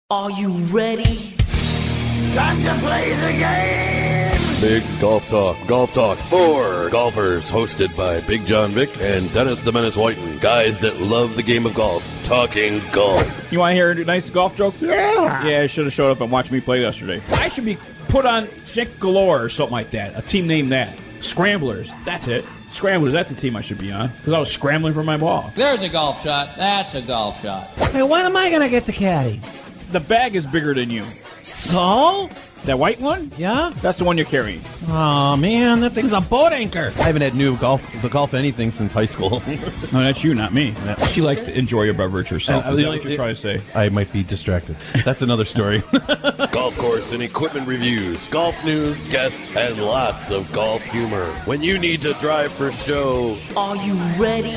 Are you ready? Time to play the game! Big's Golf Talk for golfers, hosted by Big John Vick and Dennis the Menace Whiten. Guys that love the game of golf, talking golf. You want to hear a nice golf joke? Yeah! Yeah, I should have showed up and watched me play yesterday. I should be put on Chick Galore or something like that. A team named that. Scramblers. That's it. Scramblers, that's a team I should be on. Because I was scrambling for my ball. There's a golf shot. That's a golf shot. Hey, when am I going to get the caddy? The bag is bigger than you. So? That white one? Yeah? That's the one you're carrying. Oh, man, that thing's a boat anchor. I haven't had the golf anything since high school. No, that's you, not me. She likes to enjoy a beverage herself. Is that what you're trying to say? I might be distracted. That's another story. Golf course and equipment reviews, golf news, guests, and lots of golf humor. When you need to drive for show, Are you ready?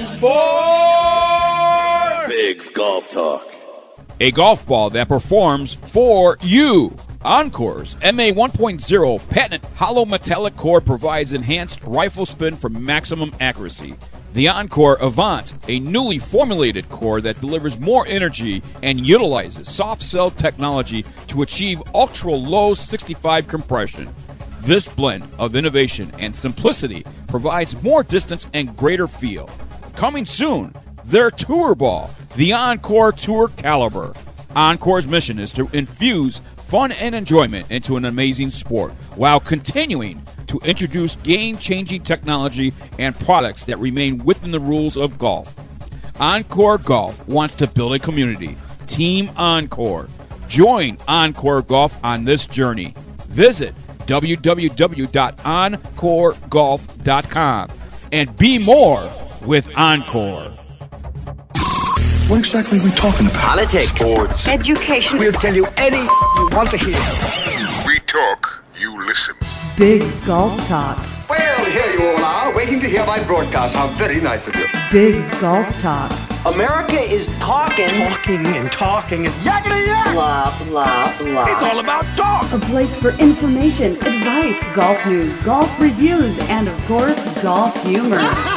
for Big's Golf Talk. A golf ball that performs for you. Encore's MA 1.0 patented hollow metallic core provides enhanced rifle spin for maximum accuracy. The Encore Avant, a newly formulated core that delivers more energy and utilizes soft cell technology to achieve ultra-low 65 compression. This blend of innovation and simplicity provides more distance and greater feel. Coming soon, their tour ball, the Encore Tour Caliber. Encore's mission is to infuse fun and enjoyment into an amazing sport while continuing to introduce game-changing technology and products that remain within the rules of golf. Encore Golf wants to build a community. Team Encore. Join Encore Golf on this journey. Visit www.encoregolf.com and be more with Encore. What exactly are we talking about? Politics. Sports. Education. We'll tell you anything you want to hear. We talk, you listen. Big's Golf Talk. Well, here you all are, waiting to hear my broadcast. How very nice of you. Big's Golf Talk. America is talking. Talking and yakety yak! Blah, blah, blah. It's all about talk! A place for information, advice, golf news, golf reviews, and of course, golf humor.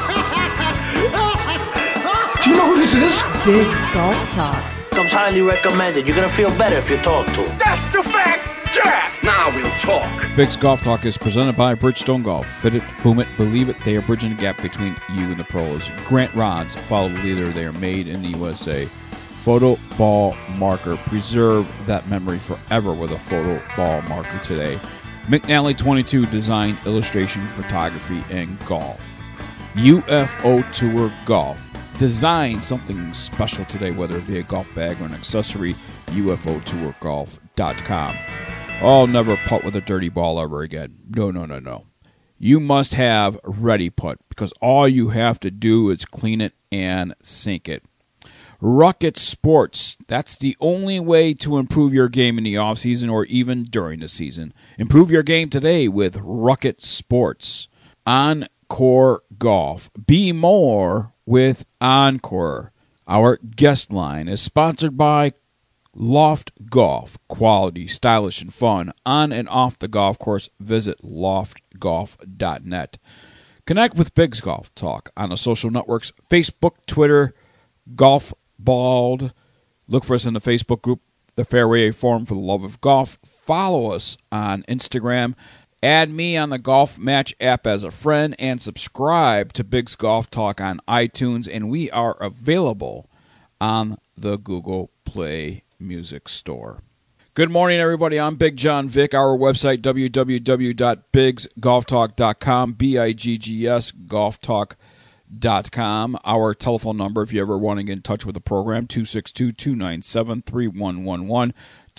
Do you know who this is? Big's Golf Talk. Comes highly recommended. You're going to feel better if you talk to him. That's the fact, Jack! Now we'll talk. Big's Golf Talk is presented by Bridgestone Golf. Fit it, boom it, believe it. They are bridging the gap between you and the pros. Grant Rods, follow the leader. They are made in the USA. Photo ball marker. Preserve that memory forever with a photo ball marker today. McNally 22 design, illustration, photography, and golf. UFO Tour Golf. Design something special today, whether it be a golf bag or an accessory. UFOTourGolf.com. Oh, never putt with a dirty ball ever again. No. You must have Ready Putt, because all you have to do is clean it and sink it. Rucket Sports. That's the only way to improve your game in the offseason or even during the season. Improve your game today with Rucket Sports. Encore Golf. Be more with Encore. Our guest line is sponsored by Loft Golf. Quality, stylish, and fun on and off the golf course. Visit loftgolf.net. Connect with Big's Golf Talk on the social networks, Facebook, Twitter, Golf Bald. Look for us in the Facebook group, the Fairway Forum for the Love of Golf. Follow us on Instagram. Add me on the Golf Match app as a friend and subscribe to Big's Golf Talk on iTunes. And we are available on the Google Play Music Store. Good morning, everybody. I'm Big John Vick. Our website, www.bigsgolftalk.com, BIGGS golftalk.com. Our telephone number, if you ever want to get in touch with the program, 262-297-3111,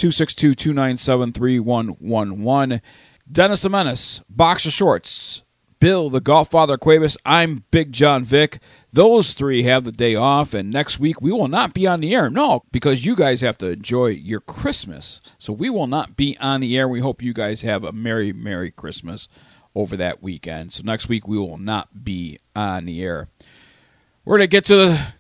262-297-3111. Dennis the Menace, Boxer Shorts, Bill the Golf Father Cuevas, I'm Big John Vick. Those three have the day off, and next week we will not be on the air. No, because you guys have to enjoy your Christmas. So we will not be on the air. We hope you guys have a Merry, Merry Christmas over that weekend. So next week we will not be on the air. We're going to get to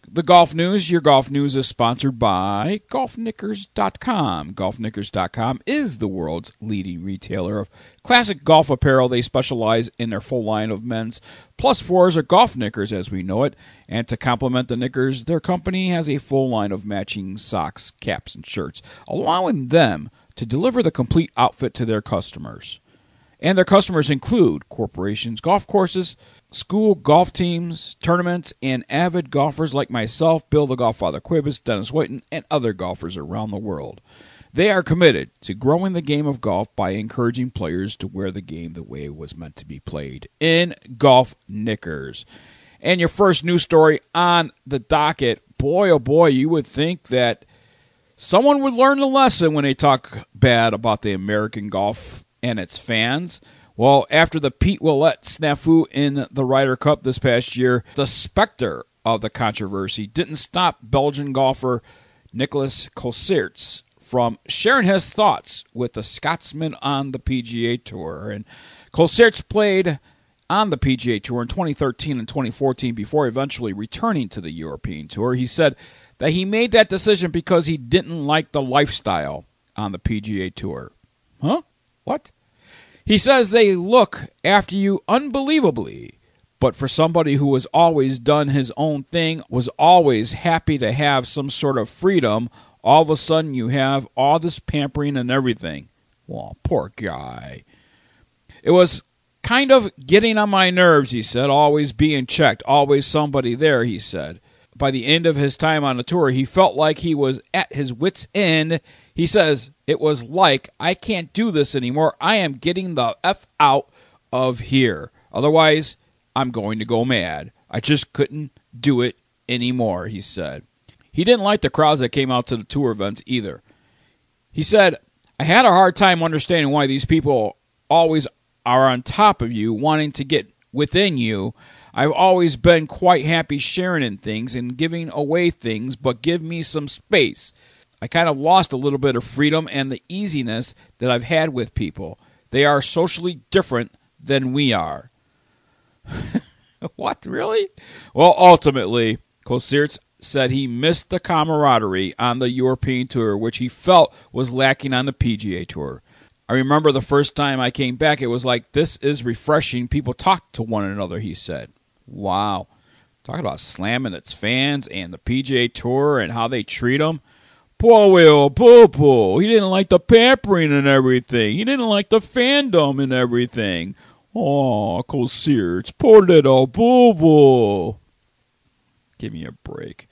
the golf news. Your golf news is sponsored by GolfKnickers.com. GolfKnickers.com is the world's leading retailer of classic golf apparel. They specialize in their full line of men's plus fours or golf knickers as we know it. And to complement the knickers, their company has a full line of matching socks, caps, and shirts, allowing them to deliver the complete outfit to their customers. And their customers include corporations, golf courses, school golf teams, tournaments, and avid golfers like myself, Bill the Golffather Quibus, Dennis Whiten, and other golfers around the world. They are committed to growing the game of golf by encouraging players to wear the game the way it was meant to be played, in golf knickers. And your first news story on the docket, boy oh boy, you would think that someone would learn the lesson when they talk bad about the American golf and its fans. Well, after the Pete Willett snafu in the Ryder Cup this past year, the specter of the controversy didn't stop Belgian golfer Nicolas Colsaerts from sharing his thoughts with the Scotsman on the PGA Tour. And Colsaerts played on the PGA Tour in 2013 and 2014 before eventually returning to the European Tour. He said that he made that decision because he didn't like the lifestyle on the PGA Tour. Huh? What? He says they look after you unbelievably, but for somebody who has always done his own thing, was always happy to have some sort of freedom, all of a sudden you have all this pampering and everything. Well, poor guy. It was kind of getting on my nerves, he said, always being checked, always somebody there, he said. By the end of his time on the tour, he felt like he was at his wit's end. He says, it was like, I can't do this anymore. I am getting the F out of here. Otherwise, I'm going to go mad. I just couldn't do it anymore, he said. He didn't like the crowds that came out to the tour events either. He said, I had a hard time understanding why these people always are on top of you, wanting to get within you. I've always been quite happy sharing in things and giving away things, but give me some space. I kind of lost a little bit of freedom and the easiness that I've had with people. They are socially different than we are. What, really? Well, ultimately, Colsaerts said he missed the camaraderie on the European Tour, which he felt was lacking on the PGA Tour. I remember the first time I came back, it was like, this is refreshing. People talk to one another, he said. Wow. Talking about slamming its fans and the PGA Tour and how they treat them. Poor Will Poo-Poo. He didn't like the pampering and everything. He didn't like the fandom and everything. Oh, Colsaerts, poor little boo-boo. Give me a break.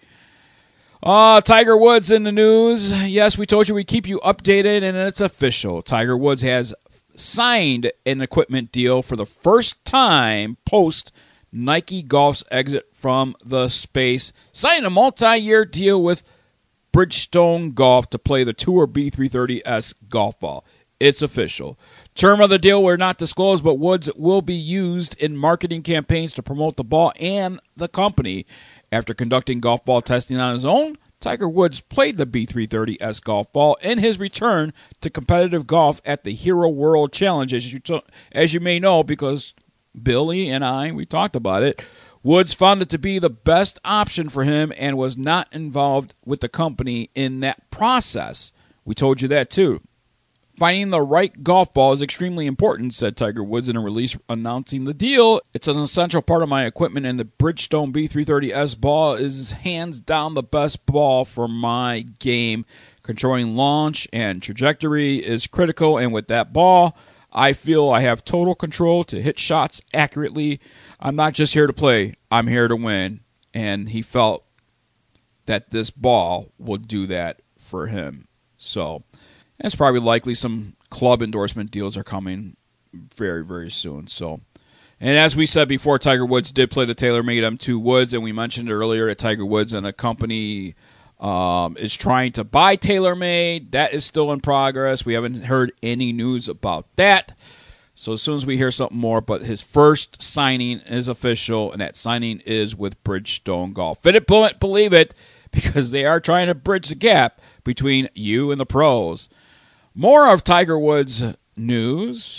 Tiger Woods in the news. Yes, we told you we'd keep you updated, and it's official. Tiger Woods has signed an equipment deal for the first time post Nike Golf's exit from the space, signing a multi-year deal with Bridgestone Golf to play the Tour B330S golf ball. It's official. Term of the deal were not disclosed, but Woods will be used in marketing campaigns to promote the ball and the company. After conducting golf ball testing on his own, Tiger Woods played the B330S golf ball in his return to competitive golf at the Hero World Challenge, as you may know, because Billy and we talked about it. Woods found it to be the best option for him and was not involved with the company in that process. We told you that too. Finding the right golf ball is extremely important, said Tiger Woods in a release announcing the deal. It's an essential part of my equipment, and the Bridgestone B330S ball is hands down the best ball for my game. Controlling launch and trajectory is critical, and with that ball, I feel I have total control to hit shots accurately. I'm not just here to play, I'm here to win. And he felt that this ball will do that for him. So it's probably likely some club endorsement deals are coming very, very soon. So, and as we said before, Tiger Woods did play the TaylorMade M2 Woods, and we mentioned earlier that Tiger Woods and a company is trying to buy TaylorMade. That is still in progress. We haven't heard any news about that. So as soon as we hear something more, but his first signing is official, and that signing is with Bridgestone Golf. Fit it, pull it, believe it, because they are trying to bridge the gap between you and the pros. More of Tiger Woods news.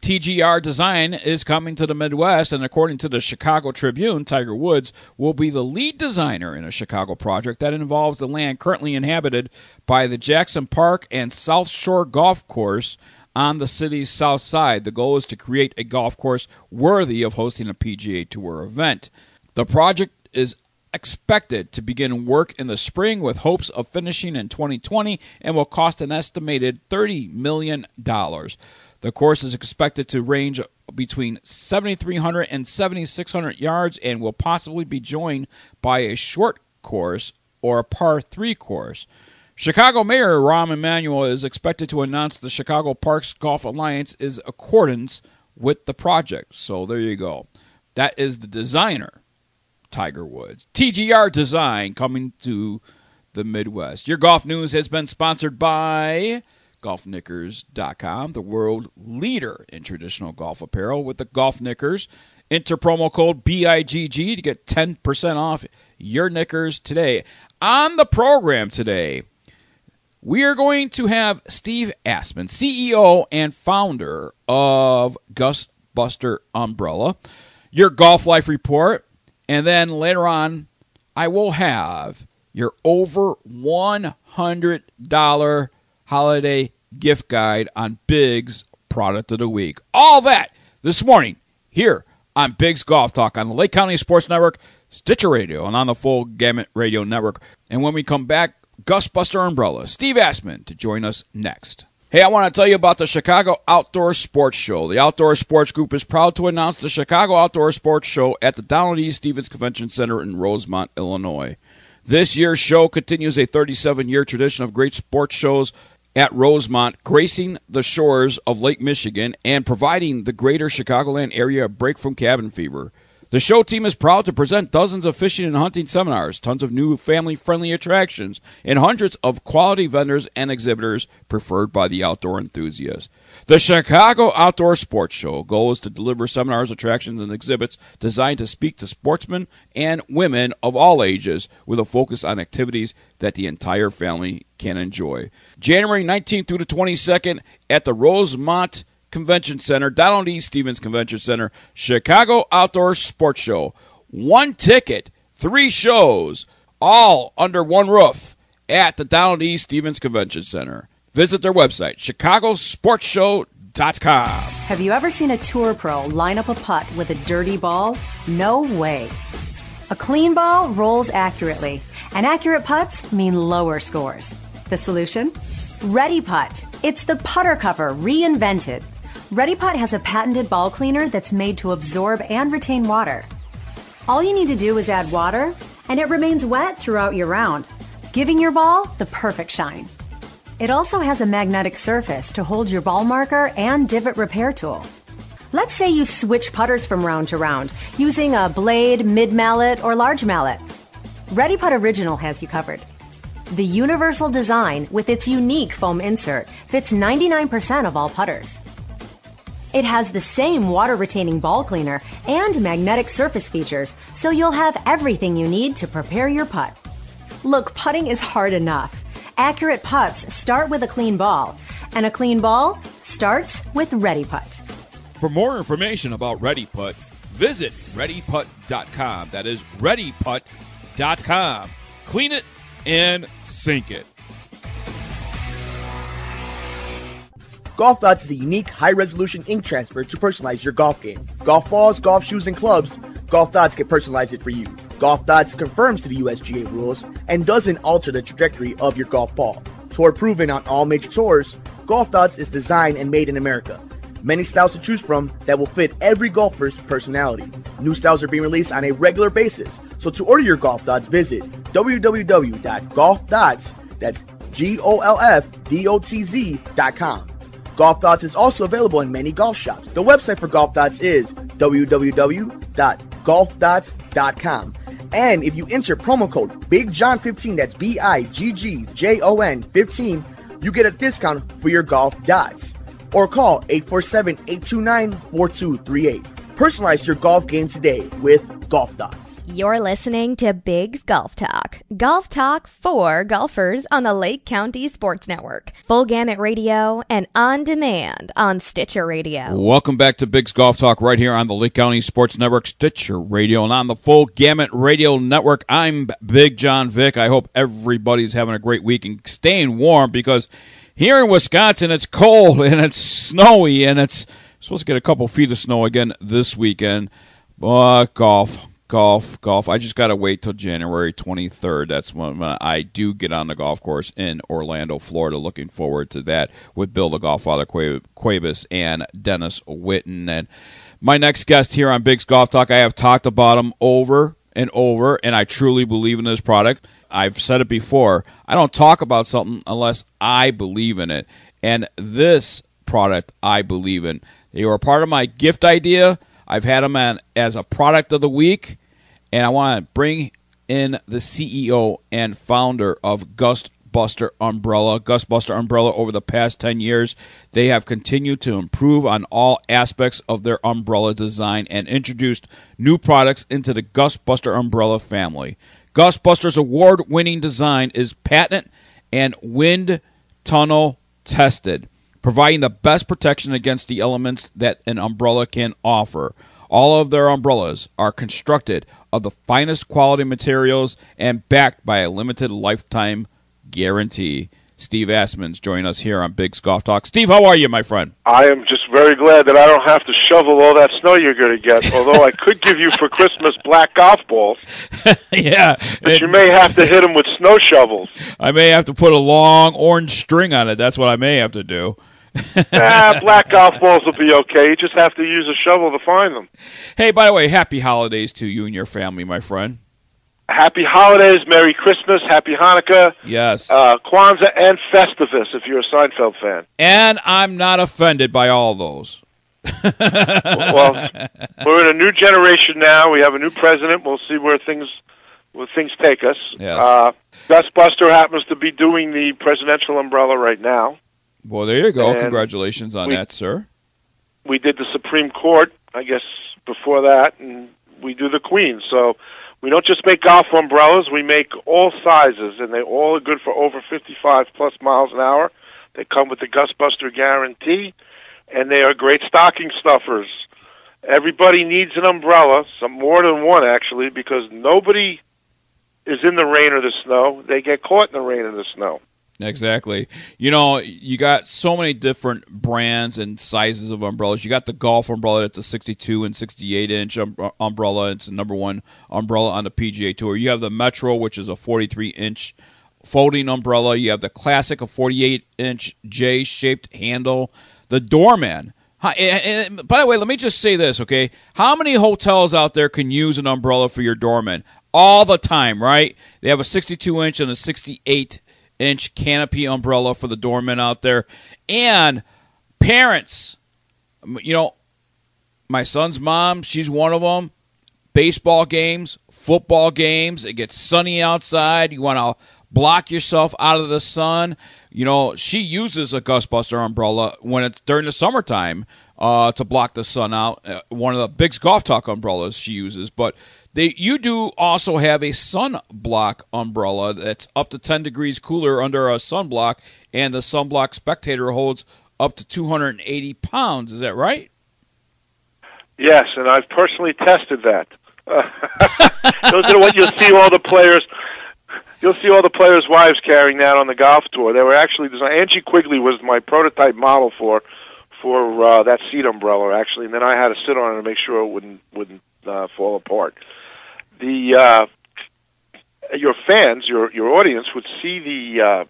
TGR Design is coming to the Midwest, and according to the Chicago Tribune, Tiger Woods will be the lead designer in a Chicago project that involves the land currently inhabited by the Jackson Park and South Shore Golf Course on the city's south side. The goal is to create a golf course worthy of hosting a PGA Tour event. The project is expected to begin work in the spring with hopes of finishing in 2020 and will cost an estimated $30 million. The course is expected to range between 7,300 and 7,600 yards and will possibly be joined by a short course or a par 3 course. Chicago Mayor Rahm Emanuel is expected to announce the Chicago Parks Golf Alliance is accordance with the project. So there you go. That is the designer, Tiger Woods. TGR Design coming to the Midwest. Your golf news has been sponsored by GolfKnickers.com, the world leader in traditional golf apparel with the Golf Knickers. Enter promo code BIGG to get 10% off your knickers today. On the program today, we are going to have Steve Assman, CEO and founder of Gustbuster Umbrella, your Golf Life Report, and then later on, I will have your over $100 holiday gift guide on Big's Product of the Week. All that this morning here on Big's Golf Talk on the Lake County Sports Network, Stitcher Radio, and on the Full Gamut Radio Network. And when we come back, Gustbuster Umbrella, Steve Assman, to join us next. Hey, I want to tell you about the Chicago Outdoor Sports Show. The Outdoor Sports Group is proud to announce the Chicago Outdoor Sports Show at the Donald E. Stevens Convention Center in Rosemont, Illinois. This year's show continues a 37-year tradition of great sports shows at Rosemont, gracing the shores of Lake Michigan and providing the greater Chicagoland area a break from cabin fever. The show team is proud to present dozens of fishing and hunting seminars, tons of new family-friendly attractions, and hundreds of quality vendors and exhibitors preferred by the outdoor enthusiasts. The Chicago Outdoor Sports Show goal is to deliver seminars, attractions, and exhibits designed to speak to sportsmen and women of all ages with a focus on activities that the entire family can enjoy. January 19th through the 22nd at the Rosemont Convention Center, Donald E. Stevens Convention Center, Chicago Outdoor Sports Show. 1 ticket, 3 shows, all under one roof at the Donald E. Stevens Convention Center. Visit their website, chicagosportshow.com. Have you ever seen a tour pro line up a putt with a dirty ball? No way. A clean ball rolls accurately, and accurate putts mean lower scores. The solution? Ready Putt. It's the putter cover reinvented. Ready Putt has a patented ball cleaner that's made to absorb and retain water. All you need to do is add water, and it remains wet throughout your round, giving your ball the perfect shine. It also has a magnetic surface to hold your ball marker and divot repair tool. Let's say you switch putters from round to round using a blade, mid-mallet, or large mallet. Ready Putt Original has you covered. The universal design with its unique foam insert fits 99% of all putters. It has the same water-retaining ball cleaner and magnetic surface features, so you'll have everything you need to prepare your putt. Look, putting is hard enough. Accurate putts start with a clean ball, and a clean ball starts with Ready Putt. For more information about Ready Putt, visit ReadyPutt.com. That is ReadyPutt.com. Clean it and sink it. Golf Dots is a unique, high-resolution ink transfer to personalize your golf game. Golf balls, golf shoes, and clubs, Golf Dots can personalize it for you. Golf Dots conforms to the USGA rules and doesn't alter the trajectory of your golf ball. Tour proven on all major tours, Golf Dots is designed and made in America. Many styles to choose from that will fit every golfer's personality. New styles are being released on a regular basis, so to order your Golf Dots, visit www.golfdots, that's GOLFDOTZ.com. Golf Dots is also available in many golf shops. The website for Golf Dots is www.golfdots.com. And if you enter promo code BIGJOHN15, that's BIGGJON 15, you get a discount for your Golf Dots. Or call 847-829-4238. Personalize your golf game today with Golf Dots. You're listening to Big's Golf Talk. Golf talk for golfers on the Lake County Sports Network. Full Gamut Radio and on demand on Stitcher Radio. Welcome back to Big's Golf Talk right here on the Lake County Sports Network, Stitcher Radio, and on the Full Gamut Radio Network. I'm Big John Vick. I hope everybody's having a great week and staying warm, because here in Wisconsin it's cold and it's snowy, and it's supposed to get a couple feet of snow again this weekend. But golf. I just got to wait till January 23rd. That's when I do get on the golf course in Orlando, Florida. Looking forward to that with Bill the Golffather Cuevas and Dennis Witten. And my next guest here on Big's Golf Talk, I have talked about him over and over, and I truly believe in this product. I've said it before. I don't talk about something unless I believe in it. And this product I believe in. They were a part of my gift idea. I've had them as a product of the week, and I want to bring in the CEO and founder of Gustbuster Umbrella. Gustbuster Umbrella, over the past 10 years, they have continued to improve on all aspects of their umbrella design and introduced new products into the Gustbuster Umbrella family. Gustbuster's award-winning design is patented and wind tunnel tested, providing the best protection against the elements that an umbrella can offer. All of their umbrellas are constructed of the finest quality materials and backed by a limited lifetime guarantee. Steve Asman's joining us here on Big's Golf Talk. Steve, how are you, my friend? I am just very glad that I don't have to shovel all that snow you're going to get, although I could give you for Christmas black golf balls. Yeah. But you may have to hit them with snow shovels. I may have to put a long orange string on it. That's what I may have to do. Black golf balls will be okay. You just have to use a shovel to find them. Hey, by the way, happy holidays to you and your family, my friend. Happy holidays, Merry Christmas, Happy Hanukkah. Yes. Kwanzaa and Festivus, if you're a Seinfeld fan. And I'm not offended by all those. Well, we're in a new generation now. We have a new president. We'll see where things take us. Yes. Gustbuster happens to be doing the presidential umbrella right now. Well, there you go. And congratulations on that, sir. We did the Supreme Court, I guess, before that, and we do the Queen. So we don't just make golf umbrellas. We make all sizes, and they all are good for over 55-plus miles an hour. They come with the Gustbuster guarantee, and they are great stocking stuffers. Everybody needs an umbrella, some more than one, actually, because nobody is in the rain or the snow. They get caught in the rain or the snow. Exactly. You know, you got so many different brands and sizes of umbrellas. You got the golf umbrella that's a 62 and 68-inch umbrella. It's the number one umbrella on the PGA Tour. You have the Metro, which is a 43-inch folding umbrella. You have the Classic, a 48-inch J-shaped handle. The Doorman. And by the way, let me just say this, okay? How many hotels out there can use an umbrella for your doorman? All the time, right? They have a 62-inch and a 68-inch canopy umbrella for the doorman out there. And parents, you know, my son's mom, she's one of them. Baseball games, football games, it gets sunny outside. You want to block yourself out of the sun. You know, she uses a Gustbuster umbrella when it's during the summertime to block the sun out. One of the Big's Golf Talk umbrellas she uses. But you do also have a sunblock umbrella that's up to 10 degrees cooler under a sunblock, and the sunblock Spectator holds up to 280 pounds. Is that right? Yes, and I've personally tested that. Those are what you'll see all the players. You'll see all the players' wives carrying that on the golf tour. They were actually designed. Angie Quigley was my prototype model for that seat umbrella, actually, and then I had to sit on it to make sure it wouldn't fall apart. Your fans, your audience would see the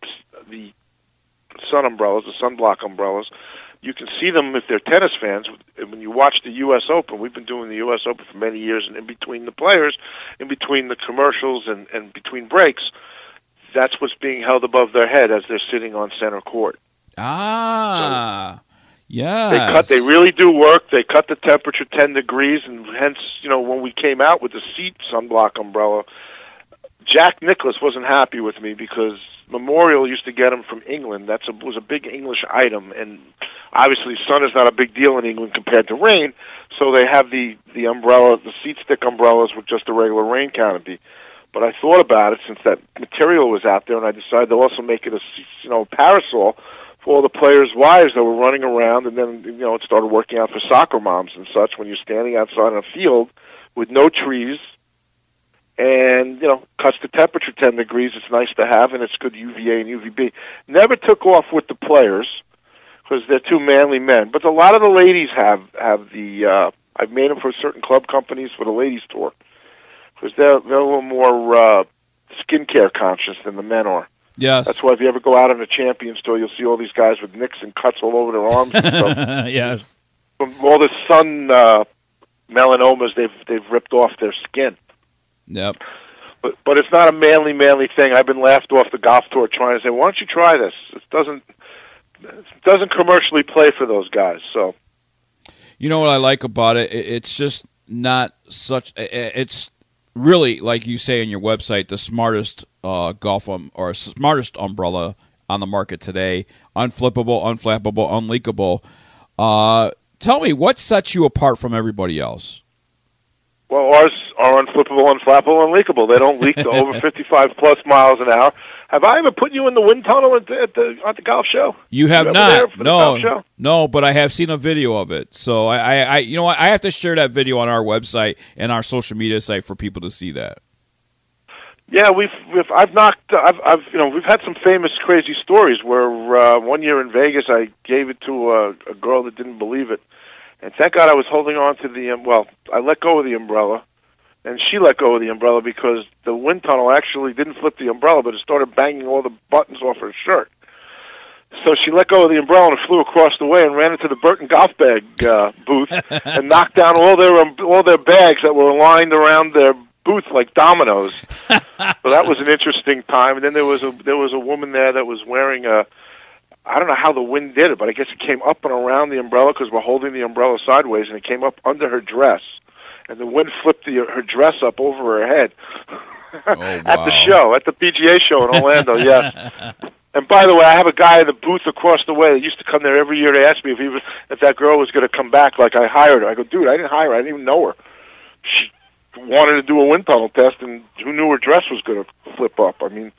sun umbrellas, the sunblock umbrellas. You can see them if they're tennis fans. When you watch the U.S. Open, we've been doing the U.S. Open for many years, and in between the players, in between the commercials and between breaks, that's what's being held above their head as they're sitting on center court. Yeah. They really do work. They cut the temperature 10 degrees, and hence, when we came out with the seat sunblock umbrella, Jack Nicklaus wasn't happy with me because Memorial used to get them from England. Was a big English item, and Obviously, sun is not a big deal in England compared to rain, so they have the umbrella, the seat stick umbrellas with just a regular rain canopy. But I thought about it since that material was out there, and I decided to also make it a parasol for all the players' wives that were running around, and then it started working out for soccer moms and such. When you're standing outside in a field with no trees, and cuts the temperature 10 degrees, it's nice to have, and it's good UVA and UVB. Never took off with the players because they're two manly men, but a lot of the ladies have the. I've made them for certain club companies for the ladies tour because they're a little more skincare conscious than the men are. Yes. That's why if you ever go out on a Champions tour, you'll see all these guys with nicks and cuts all over their arms and stuff. Yes. From all the sun melanomas they've ripped off their skin. Yep. But it's not a manly thing. I've been laughed off the golf tour trying to say, why don't you try this? It doesn't commercially play for those guys. So, you know what I like about it? It's just not such. It's really, like you say on your website, the smartest golf or smartest umbrella on the market today. Unflippable, unflappable, unleakable. Tell me, what sets you apart from everybody else? Well, ours are unflippable, unflappable, unleakable. They don't leak to over 55-plus miles an hour. Have I ever put you in the wind tunnel at the golf show? You have not. No, no, but I have seen a video of it. So I you know what? I have to share that video on our website and our social media site for people to see that. Yeah, we've had some famous crazy stories where one year in Vegas I gave it to a girl that didn't believe it. And thank God I was holding on to I let go of the umbrella, and she let go of the umbrella because the wind tunnel actually didn't flip the umbrella, but it started banging all the buttons off her shirt. So she let go of the umbrella and flew across the way and ran into the Burton golf bag booth and knocked down all their bags that were lined around their booth like dominoes. So that was an interesting time. And then there was a woman there that was wearing I don't know how the wind did it, but I guess it came up and around the umbrella because we're holding the umbrella sideways, and it came up under her dress, and the wind flipped her dress up over her head. Oh, wow. At the show, at the PGA show in Orlando, yes. And by the way, I have a guy in the booth across the way that used to come there every year to ask me if that girl was going to come back like I hired her. I go, dude, I didn't hire her. I didn't even know her. She wanted to do a wind tunnel test, and who knew her dress was going to flip up? I mean,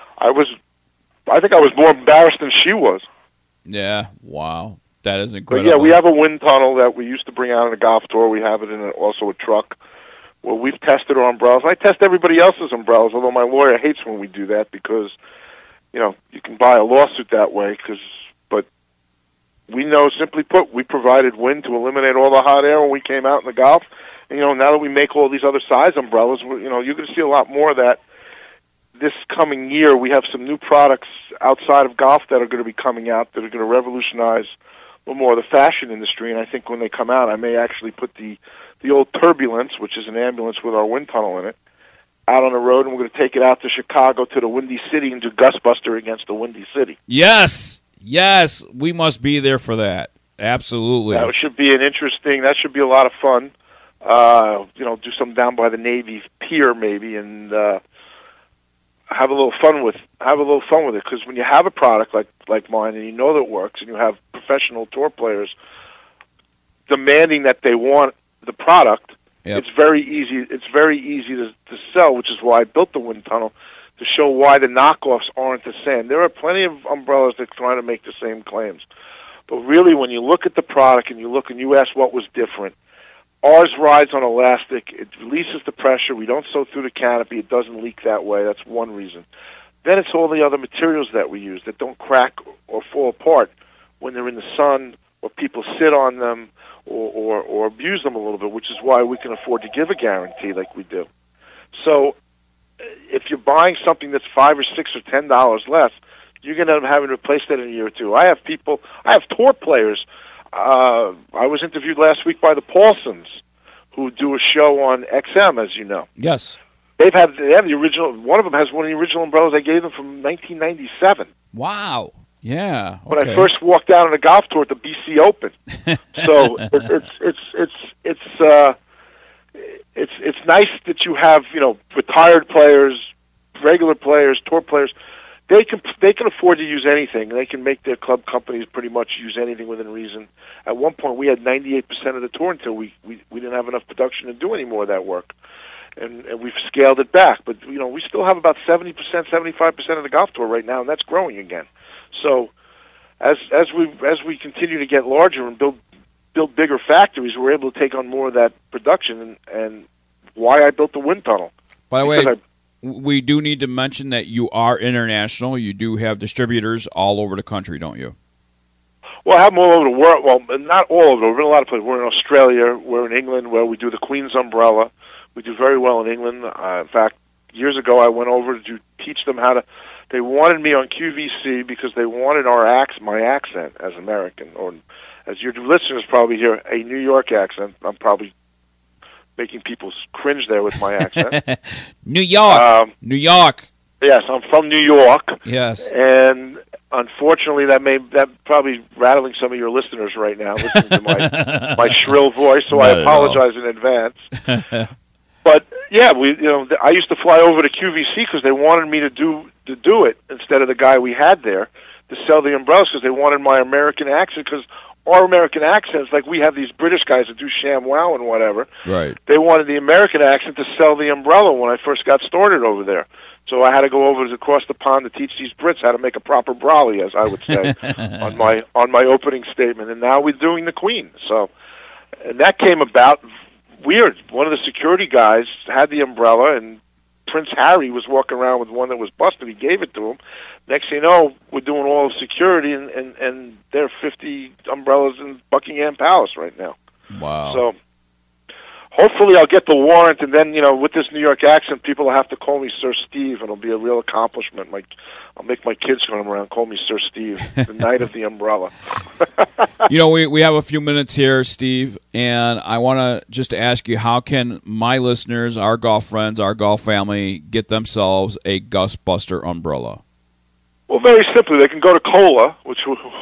I think I was more embarrassed than she was. Yeah, wow. That is incredible. But yeah, we have a wind tunnel that we used to bring out on a golf tour. We have it in also a truck. Well, we've tested our umbrellas. I test everybody else's umbrellas, although my lawyer hates when we do that because, you can buy a lawsuit that way. But we know, simply put, we provided wind to eliminate all the hot air when we came out in the golf. And, now that we make all these other size umbrellas, you're going to see a lot more of that. This coming year, we have some new products outside of golf that are going to be coming out that are going to revolutionize a little more of the fashion industry. And I think when they come out, I may actually put the old Turbulence, which is an ambulance with our wind tunnel in it, out on the road, and we're going to take it out to Chicago to the Windy City and do Gustbuster against the Windy City. Yes, we must be there for that. Absolutely. That should be that should be a lot of fun. Do something down by the Navy Pier maybe, and have a little fun with it, because when you have a product like mine and you know that it works, and you have professional tour players demanding that they want the product, It's very easy. It's very easy to sell, which is why I built the wind tunnel, to show why the knockoffs aren't the same. There are plenty of umbrellas that try to make the same claims, but really, when you look at the product and you ask what was different, ours rides on elastic. It releases the pressure. We don't sew through the canopy. It doesn't leak that way. That's one reason. Then it's all the other materials that we use that don't crack or fall apart when they're in the sun or people sit on them or abuse them a little bit, which is why we can afford to give a guarantee like we do. So if you're buying something that's $5 or $6 or $10 less, you're going to end up having to replace that in a year or two. I have tour players. I was interviewed last week by the Paulsons, who do a show on XM, as you know. Yes. They have the original. One of them has one of the original umbrellas I gave them from 1997. Wow. Yeah. Okay. When I first walked out on a golf tour at the BC Open. So it's nice that you have retired players, regular players, tour players. they can afford to use anything. They can make their club companies pretty much use anything within reason. At one point, we had 98% of the tour until we didn't have enough production to do any more of that work, and we've scaled it back. But we still have about 70%, 75% of the golf tour right now, and that's growing again. So as we continue to get larger and build bigger factories, we're able to take on more of that production, and why I built the wind tunnel. By the way, we do need to mention that you are international. You do have distributors all over the country, don't you? Well, I have them all over the world. Well, not all over. We're in a lot of places. We're in Australia. We're in England, where we do the Queen's umbrella. We do very well in England. In fact, years ago, I went over to teach them how to. They wanted me on QVC because they wanted my accent as American, or as your listeners probably hear, a New York accent. I'm probably making people cringe there with my accent. New York. New York. Yes, I'm from New York. Yes. And unfortunately, that probably rattling some of your listeners right now, listening to my shrill voice. So I apologize in advance. But yeah, I used to fly over to QVC because they wanted me to do it instead of the guy we had there to sell the umbrellas, because they wanted my American accent, because our American accents, like we have these British guys that do ShamWow and whatever. Right. They wanted the American accent to sell the umbrella when I first got started over there. So I had to go over across the pond to teach these Brits how to make a proper brolly, as I would say, on my opening statement. And now we're doing the Queen. So, and that came about weird. One of the security guys had the umbrella, and Prince Harry was walking around with one that was busted. He gave it to him. Next thing you know, we're doing all the security, and there are 50 umbrellas in Buckingham Palace right now. Wow. So hopefully I'll get the warrant, and then, with this New York accent, people will have to call me Sir Steve, and it'll be a real accomplishment. I'll make my kids come around and call me Sir Steve, the Knight of the Umbrella. We have a few minutes here, Steve, and I want to just ask you, how can my listeners, our golf friends, our golf family, get themselves a Gustbuster umbrella? Well, very simply, they can go to Cola, which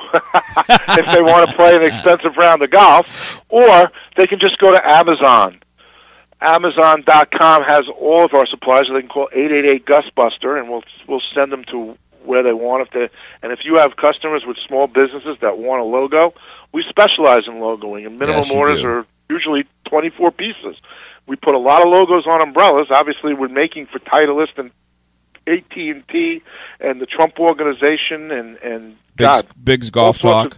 if they want to play an expensive round of golf, or they can just go to Amazon. Amazon.com has all of our supplies, so they can call 888-GUSBUSTER, and we'll send them to where they want it. And if you have customers with small businesses that want a logo, we specialize in logoing, and minimum orders are usually 24 pieces. We put a lot of logos on umbrellas. Obviously, we're making for Titleist and AT&T and the Trump Organization and Biggs Golf Talk.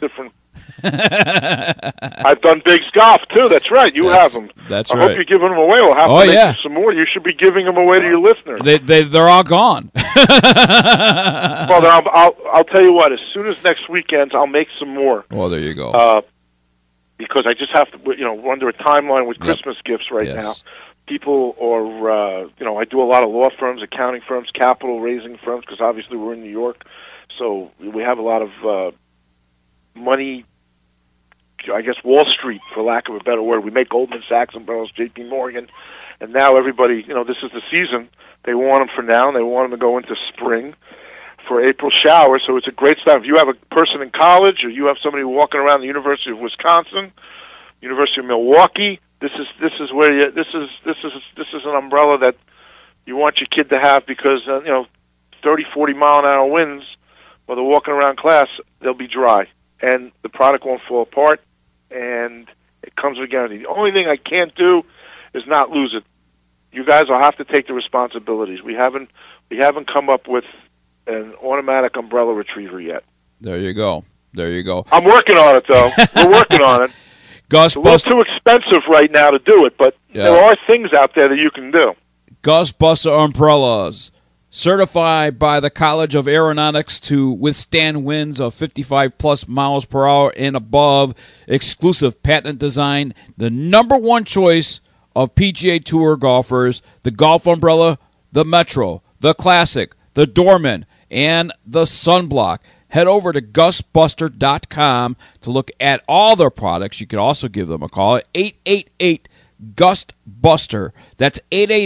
I've done Biggs Golf too. That's right. You have them. That's I right. hope you're giving them away. We'll have to make some more. You should be giving them away to your listeners. They're all gone. Well, then I'll tell you what. As soon as next weekend, I'll make some more. Well, there you go. Because I just have to. We're under a timeline with Christmas gifts right now. People I do a lot of law firms, accounting firms, capital raising firms, because obviously we're in New York, so we have a lot of money, I guess Wall Street, for lack of a better word. We make Goldman Sachs umbrellas, J.P. Morgan, and now everybody, this is the season. They want them for now, and they want them to go into spring for April showers, so it's a great time. If you have a person in college, or you have somebody walking around the University of Wisconsin, University of Milwaukee, This is where this is an umbrella that you want your kid to have, because 30, 40 mile an hour winds, while they're walking around class, they'll be dry and the product won't fall apart, and it comes with a guarantee. The only thing I can't do is not lose it. You guys will have to take the responsibilities. We haven't come up with an automatic umbrella retriever yet. There you go. I'm working on it, though. We're working on it. It's a little too expensive right now to do it, but there are things out there that you can do. Gustbuster umbrellas, certified by the College of Aeronautics to withstand winds of 55-plus miles per hour and above, exclusive patent design, the number one choice of PGA Tour golfers, the golf umbrella, the Metro, the Classic, the Dorman, and the Sunblock. Head over to GustBuster.com to look at all their products. You can also give them a call at 888-GUSTBUSTER. That's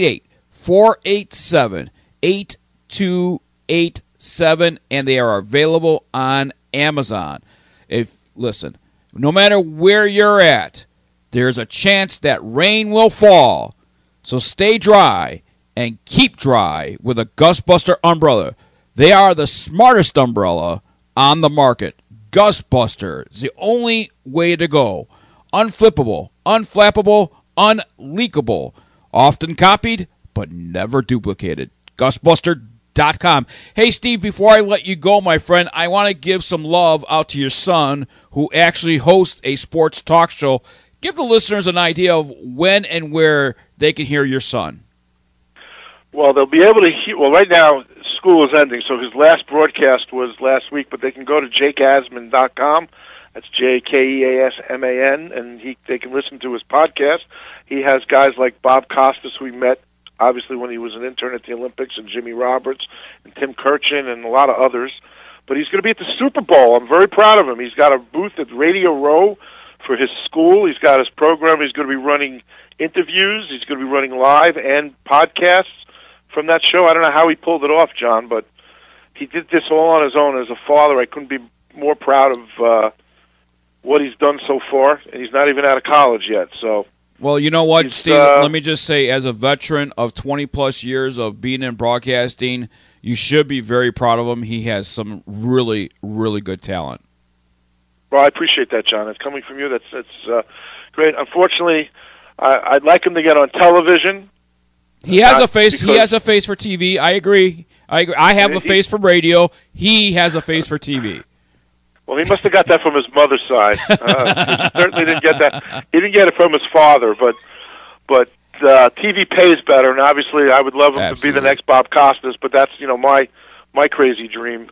888-487-8287, and they are available on Amazon. Listen, no matter where you're at, there's a chance that rain will fall. So stay dry and keep dry with a Gustbuster umbrella. They are the smartest umbrella on the market. Gustbuster is the only way to go. Unflippable, unflappable, unleakable. Often copied, but never duplicated. Gustbuster.com. Hey, Steve, before I let you go, my friend, I want to give some love out to your son, who actually hosts a sports talk show. Give the listeners an idea of when and where they can hear your son. Well, they'll be able to hear. Well, right now, school is ending, so his last broadcast was last week, but they can go to jakeasman.com. That's JKEASMAN, and they can listen to his podcast. He has guys like Bob Costas, who we met, obviously, when he was an intern at the Olympics, and Jimmy Roberts, and Tim Kirchin, and a lot of others. But he's going to be at the Super Bowl. I'm very proud of him. He's got a booth at Radio Row for his school. He's got his program. He's going to be running interviews. He's going to be running live and podcasts from that show. I don't know how he pulled it off, John, but he did this all on his own. As a father, I couldn't be more proud of what he's done so far, and he's not even out of college yet. So, well, you know what, Steve? Let me just say, as a veteran of 20-plus years of being in broadcasting, you should be very proud of him. He has some really, really good talent. Well, I appreciate that, John. It's coming from you. That's great. Unfortunately, I'd like him to get on television. He has a face. He has a face for TV. I agree. I have a face for radio. He has a face for TV. Well, he must have got that from his mother's side. He certainly didn't get that. He didn't get it from his father, but TV pays better, and obviously I would love him to be the next Bob Costas, but that's my crazy dream.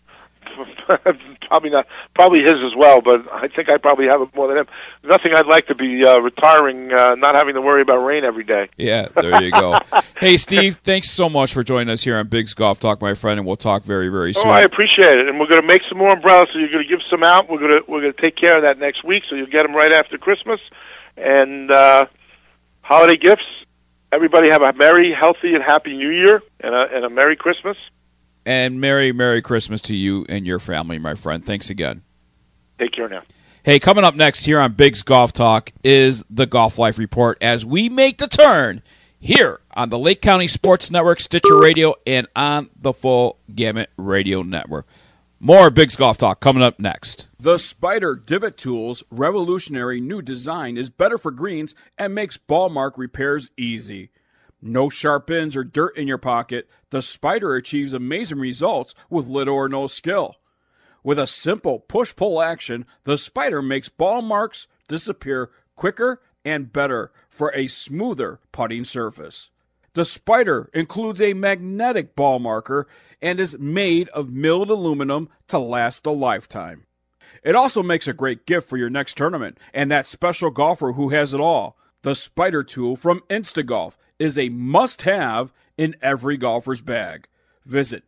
Probably his as well, but I think I probably have it more than him. Nothing I'd like to be retiring, not having to worry about rain every day. Yeah, there you go. Hey, Steve, thanks so much for joining us here on Biggs Golf Talk, my friend, and we'll talk very, very soon. Oh, I appreciate it, and we're going to make some more umbrellas, so you're going to give some out. We're going to take care of that next week, so you'll get them right after Christmas. And holiday gifts, everybody have a merry, healthy, and happy New Year, and a Merry Christmas. And Merry, Merry Christmas to you and your family, my friend. Thanks again. Take care now. Hey, coming up next here on Biggs Golf Talk is the Golf Life Report as we make the turn here on the Lake County Sports Network, Stitcher Radio, and on the Full Gamut Radio Network. More Biggs Golf Talk coming up next. The Spider Divot Tool's revolutionary new design is better for greens and makes ball mark repairs easy. No sharp ends or dirt in your pocket, the Spider achieves amazing results with little or no skill. With a simple push-pull action, the Spider makes ball marks disappear quicker and better for a smoother putting surface. The Spider includes a magnetic ball marker and is made of milled aluminum to last a lifetime. It also makes a great gift for your next tournament and that special golfer who has it all. The Spider tool from Instagolf is a must-have in every golfer's bag. Visit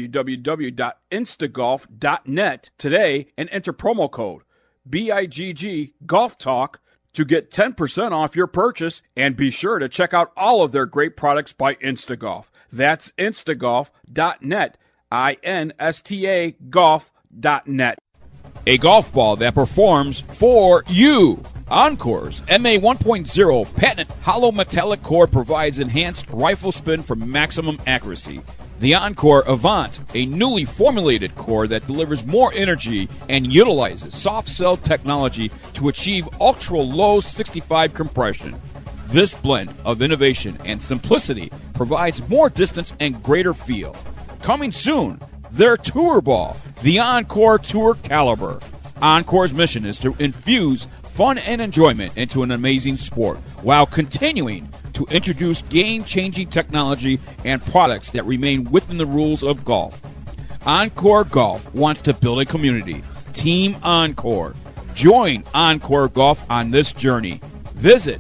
www.instagolf.net today and enter promo code BIGG Golf Talk to get 10% off your purchase, and be sure to check out all of their great products by Instagolf. That's instagolf.net, INSTA golf.net. A golf ball that performs for you. Encore's MA 1.0 patented hollow metallic core provides enhanced rifle spin for maximum accuracy. The Encore Avant, a newly formulated core that delivers more energy and utilizes soft cell technology to achieve ultra-low 65 compression. This blend of innovation and simplicity provides more distance and greater feel. Coming soon, their tour ball, the Encore Tour Caliber. Encore's mission is to infuse fun and enjoyment into an amazing sport while continuing to introduce game-changing technology and products that remain within the rules of golf. Encore Golf wants to build a community. Team Encore. Join Encore Golf on this journey. Visit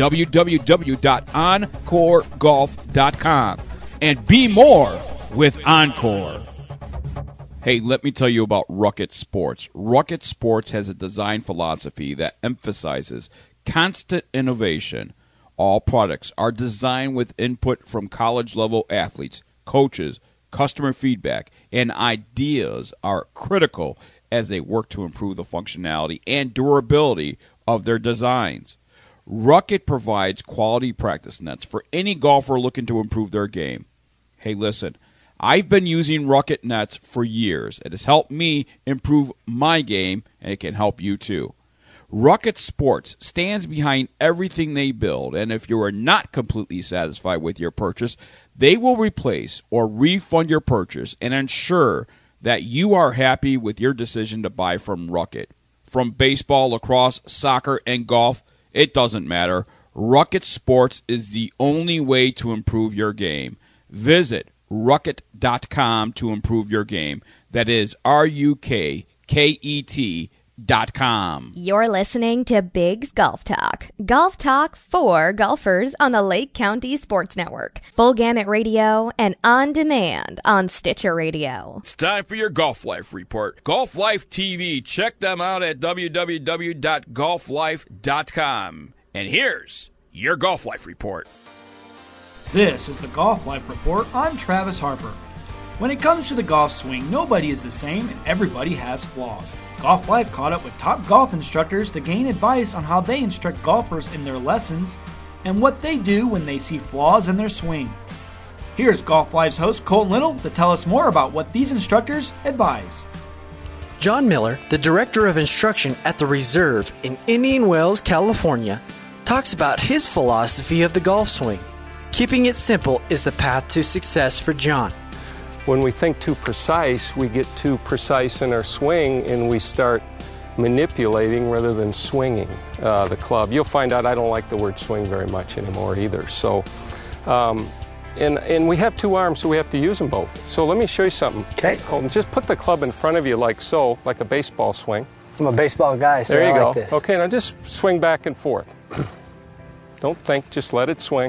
www.encoregolf.com and be more with Encore. Hey, let me tell you about Rucket Sports. Rucket Sports has a design philosophy that emphasizes constant innovation. All products are designed with input from college-level athletes, coaches, customer feedback, and ideas are critical as they work to improve the functionality and durability of their designs. Rucket provides quality practice nets for any golfer looking to improve their game. Hey, listen, I've been using Rucket nets for years. It has helped me improve my game, and it can help you too. Rucket Sports stands behind everything they build, and if you are not completely satisfied with your purchase, they will replace or refund your purchase and ensure that you are happy with your decision to buy from Rucket. From baseball, lacrosse, soccer, and golf, it doesn't matter. Rucket Sports is the only way to improve your game. Visit Rucket.com to improve your game. That is RUKKET.com. You're listening to Big's Golf Talk. Golf Talk for golfers on the Lake County Sports Network. Full Gamut Radio and on demand on Stitcher Radio. It's time for your Golf Life report. Golf Life TV. Check them out at www.golflife.com. And here's your Golf Life report. This is the Golf Life Report. I'm Travis Harper. When it comes to the golf swing, nobody is the same and everybody has flaws. Golf Life caught up with top golf instructors to gain advice on how they instruct golfers in their lessons and what they do when they see flaws in their swing. Here's Golf Life's host Colton Little to tell us more about what these instructors advise. John Miller, the Director of Instruction at the Reserve in Indian Wells, California, talks about his philosophy of the golf swing. Keeping it simple is the path to success for John. When we think too precise, we get too precise in our swing and we start manipulating rather than swinging the club. You'll find out I don't like the word swing very much anymore either. So, and we have two arms, so we have to use them both. So let me show you something. Okay. Colton, just put the club in front of you like so, like a baseball swing. I'm a baseball guy, so there you I go. like this. Okay, now just swing back and forth. Don't think, just let it swing.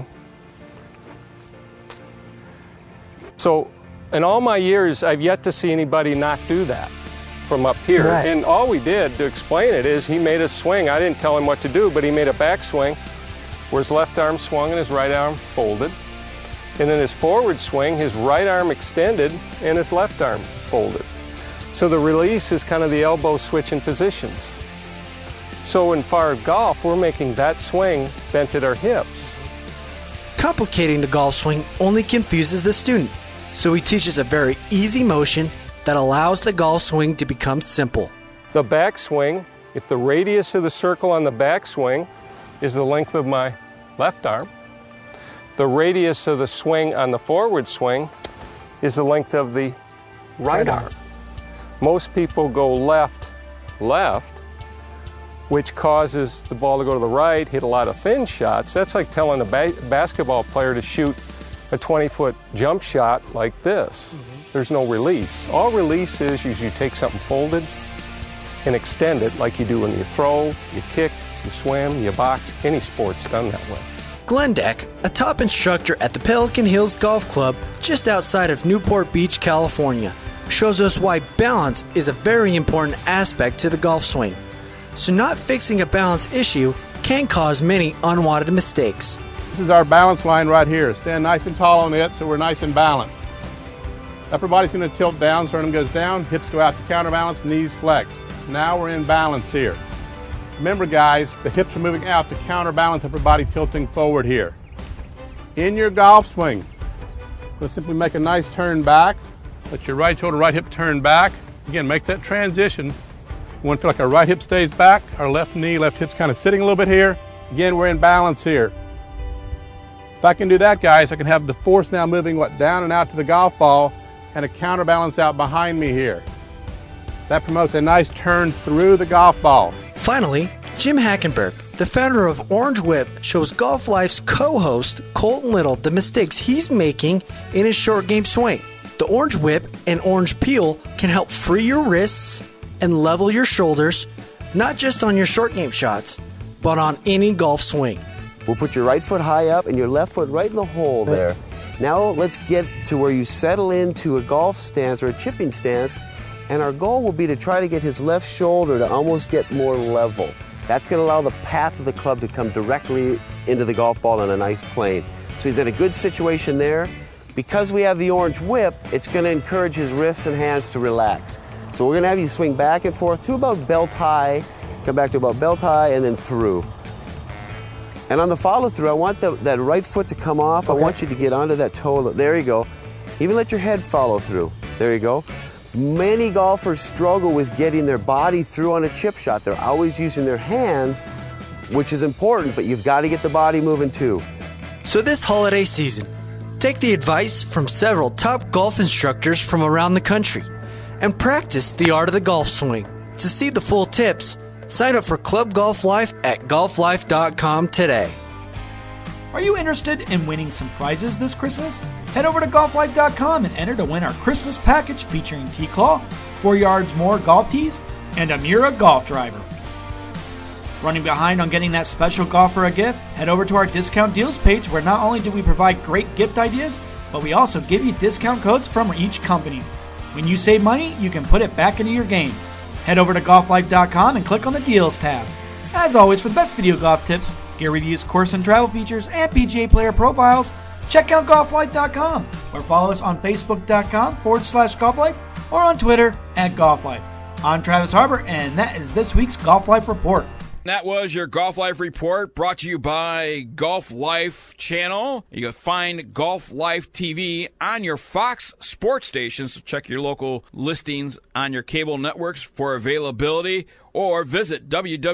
So, in all my years, I've yet to see anybody not do that from up here. Right. And all we did to explain it is he made a swing. I didn't tell him what to do, but he made a backswing where his left arm swung and his right arm folded. And then his forward swing, his right arm extended and his left arm folded. So the release is kind of the elbow switch in positions. So in far golf, we're making that swing bent at our hips. Complicating the golf swing only confuses the student, so he teaches a very easy motion that allows the golf swing to become simple. The backswing, if the radius of the circle on the backswing is the length of my left arm, the radius of the swing on the forward swing is the length of the right arm. Most people go left, left, which causes the ball to go to the right, hit a lot of thin shots. That's like telling a basketball player to shoot a 20-foot jump shot like this. There's no release. All release is you take something folded and extend it like you do when you throw, you kick, you swim, you box. Any sport's done that way. Glenn Deck, a top instructor at the Pelican Hills Golf Club just outside of Newport Beach, California, shows us why balance is a very important aspect to the golf swing. So not fixing a balance issue can cause many unwanted mistakes. This is our balance line right here. Stand nice and tall on it so we're nice and balanced. Upper body's going to tilt down, sternum goes down, hips go out to counterbalance, knees flex. Now we're in balance here. Remember guys, the hips are moving out to counterbalance, upper body tilting forward here. In your golf swing, we'll simply make a nice turn back. Let your right shoulder, right hip turn back. Again, make that transition. We want to feel like our right hip stays back, our left knee, left hip's kind of sitting a little bit here. Again, we're in balance here. If I can do that, guys, I can have the force now moving down and out to the golf ball and a counterbalance out behind me here. That promotes a nice turn through the golf ball. Finally, Jim Hackenberg, the founder of Orange Whip, shows Golf Life's co-host Colton Little the mistakes he's making in his short game swing. The Orange Whip and Orange Peel can help free your wrists and level your shoulders, not just on your short game shots, but on any golf swing. We'll put your right foot high up and your left foot right in the hole there. Now let's get to where you settle into a golf stance or a chipping stance, and our goal will be to try to get his left shoulder to almost get more level. That's going to allow the path of the club to come directly into the golf ball on a nice plane. So he's in a good situation there. Because we have the Orange Whip, it's going to encourage his wrists and hands to relax. So we're going to have you swing back and forth to about belt high, come back to about belt high, and then through. And on the follow through, I want that right foot to come off. Okay. I want you to get onto that toe. There you go. Even let your head follow through. There you go. Many golfers struggle with getting their body through on a chip shot. They're always using their hands, which is important, but you've got to get the body moving too. So this holiday season, take the advice from several top golf instructors from around the country and practice the art of the golf swing. To see the full tips, sign up for Club Golf Life at golflife.com today. Are you interested in winning some prizes this Christmas? Head over to golflife.com and enter to win our Christmas package featuring T-Claw, 4 yards more golf tees, and a Mura golf driver. Running behind on getting that special golfer a gift? Head over to our discount deals page where not only do we provide great gift ideas, but we also give you discount codes from each company. When you save money, you can put it back into your game. Head over to golflife.com and click on the Deals tab. As always, for the best video golf tips, gear reviews, course and travel features, and PGA player profiles, check out golflife.com or follow us on facebook.com/golflife or on Twitter @golflife. I'm Travis Harbor, and that is this week's Golf Life Report. That was your Golf Life Report, brought to you by Golf Life Channel. You can find Golf Life TV on your Fox sports stations. So check your local listings on your cable networks for availability, or visit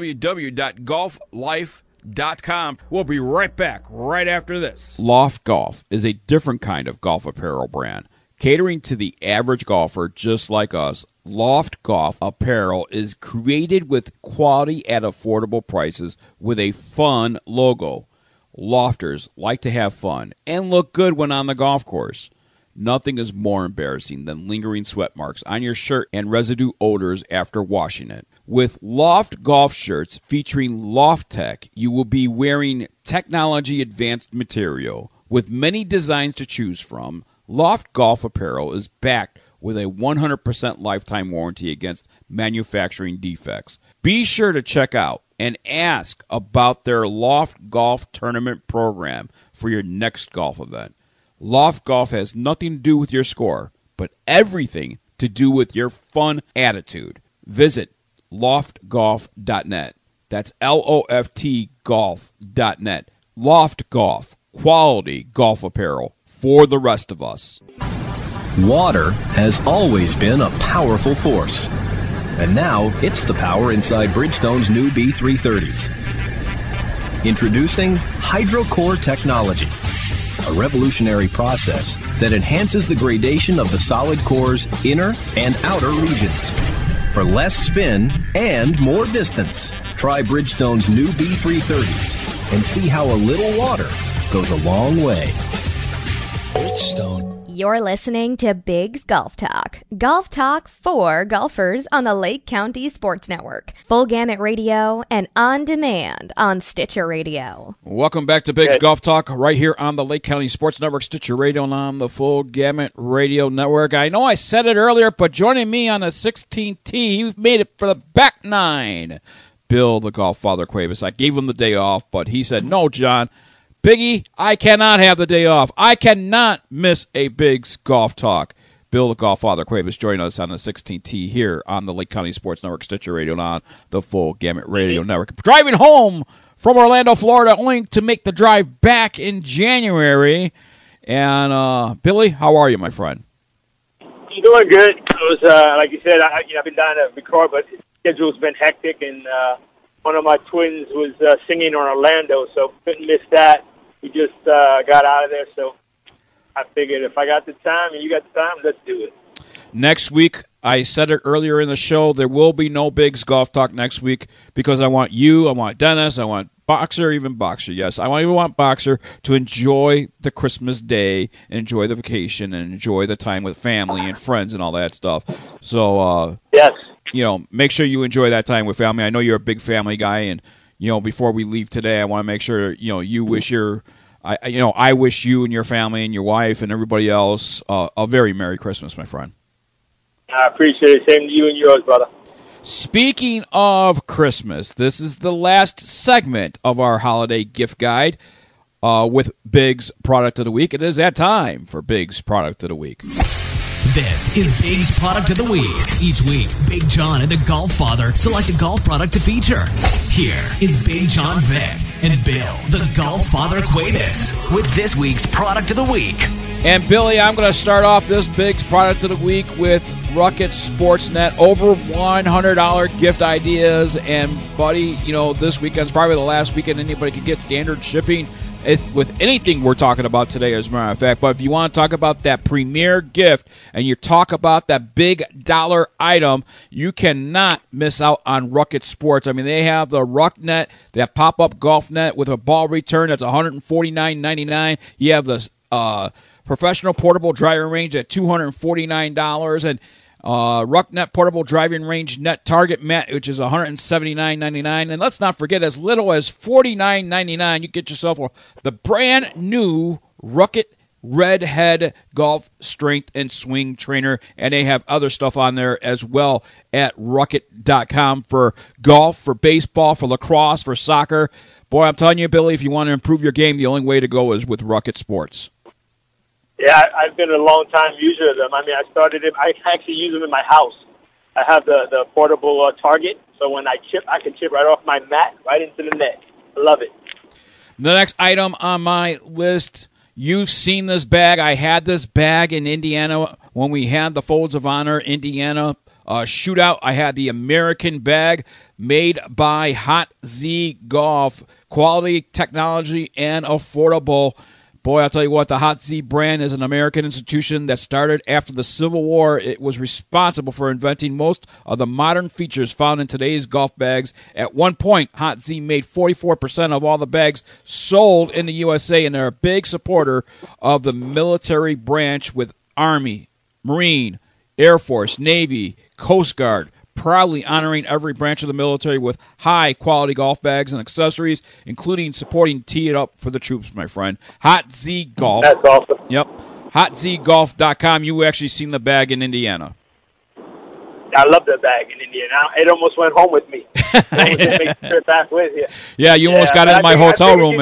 www.golflife.com. We'll be right back right after this. Loft Golf is a different kind of golf apparel brand, catering to the average golfer just like us. Loft Golf apparel is created with quality at affordable prices with a fun logo. Lofters like to have fun and look good when on the golf course. Nothing is more embarrassing than lingering sweat marks on your shirt and residue odors after washing it. With Loft Golf shirts featuring Loft Tech, you will be wearing technology-advanced material. With many designs to choose from, Loft Golf apparel is backed with a 100% lifetime warranty against manufacturing defects. Be sure to check out and ask about their Loft Golf Tournament program for your next golf event. Loft Golf has nothing to do with your score, but everything to do with your fun attitude. Visit loftgolf.net. That's LOFT golf.net. Loft Golf, quality golf apparel for the rest of us. Water has always been a powerful force, and now it's the power inside Bridgestone's new B330s. Introducing HydroCore technology, a revolutionary process that enhances the gradation of the solid core's inner and outer regions. For less spin and more distance, try Bridgestone's new B330s and see how a little water goes a long way. Bridgestone. You're listening to Biggs Golf Talk. Golf talk for golfers on the Lake County Sports Network. Full Gamut Radio and on demand on Stitcher Radio. Welcome back to Biggs Golf Talk right here on the Lake County Sports Network, Stitcher Radio, and on the Full Gamut Radio Network. I know I said it earlier, but joining me on the 16th tee, you've made it for the back nine, Bill the Golf Father Cuevas. I gave him the day off, but he said, no, John, Biggie, I cannot have the day off. I cannot miss a Biggs Golf Talk. Bill the Golf Father Cuevas joining us on the 16th tee here on the Lake County Sports Network, Stitcher Radio, and on the Full Gamut Radio Network. Driving home from Orlando, Florida, only to make the drive back in January. And, Billy, how are you, my friend? I'm doing good. I was, like you said, I've been down to record, but the schedule's been hectic, and one of my twins was singing in Orlando, so couldn't miss that. We just got out of there, so I figured if I got the time and you got the time, let's do it. Next week, I said it earlier in the show, there will be no Biggs Golf Talk next week because I want you, I want Dennis, I want Boxer, even Boxer, yes. I even want Boxer to enjoy the Christmas day, and enjoy the vacation, and enjoy the time with family and friends and all that stuff. So, yes. Make sure you enjoy that time with family. I know you're a big family guy, and before we leave today, I want to make sure you wish I wish you and your family and your wife and everybody else a very Merry Christmas, my friend. I appreciate it. Same to you and yours, brother. Speaking of Christmas, this is the last segment of our holiday gift guide with Biggs Product of the Week. It is that time for Biggs Product of the Week. This is Biggs Product of the Week. Each week, Big John and the Golf Father select a golf product to feature. Here is Big John Vick and Bill, the Golf Father Cuevas, with this week's Product of the Week. And Billy, I'm going to start off this Big's product of the week with Rocket Sportsnet. Over $100 gift ideas. And, buddy, this weekend's probably the last weekend anybody can get standard shipping with anything we're talking about today, as a matter of fact. But if you want to talk about that premier gift and you talk about that big dollar item, you cannot miss out on Rocket Sports. I mean, they have the RuckNet, that pop-up golf net with a ball return that's $149.99. You have the professional portable driving range at $249, and RuckNet portable driving range net target mat, which is $179.99. And let's not forget, as little as $49.99, you get yourself the brand new Rocket Redhead Golf Strength and Swing Trainer. And they have other stuff on there as well at Rocket.com for golf, for baseball, for lacrosse, for soccer. Boy, I'm telling you, Billy, if you want to improve your game, the only way to go is with Rocket Sports. Yeah, I've been a long-time user of them. I mean, I actually use them in my house. I have the portable target, so when I chip, I can chip right off my mat, right into the net. I love it. The next item on my list, you've seen this bag. I had this bag in Indiana when we had the Folds of Honor Indiana shootout. I had the American bag made by Hot Z Golf. Quality, technology, and affordable. Boy, I'll tell you what, the Hot Z brand is an American institution that started after the Civil War. It was responsible for inventing most of the modern features found in today's golf bags. At one point, Hot Z made 44% of all the bags sold in the USA, and they're a big supporter of the military branch with Army, Marine, Air Force, Navy, Coast Guard, proudly honoring every branch of the military with high-quality golf bags and accessories, including supporting Tee It Up for the troops, my friend. Hot Z Golf. That's awesome. Yep. HotZGolf.com. You actually seen the bag in Indiana. I love that bag in Indiana. It almost went home with me. I almost didn't make the trip back with you. Yeah, you almost got into my hotel room.